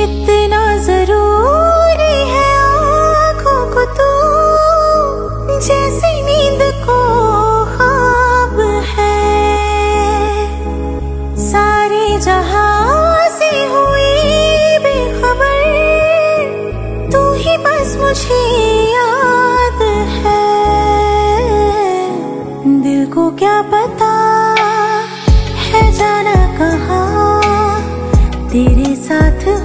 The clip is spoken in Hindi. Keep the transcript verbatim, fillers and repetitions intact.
इतना जरूरी है आँखों को तू, जैसे नींद को ख्वाब है। सारे जहां से हुई बेखबर, तू ही बस मुझे याद है। दिल को क्या पता है जाना कहाँ, तेरे साथ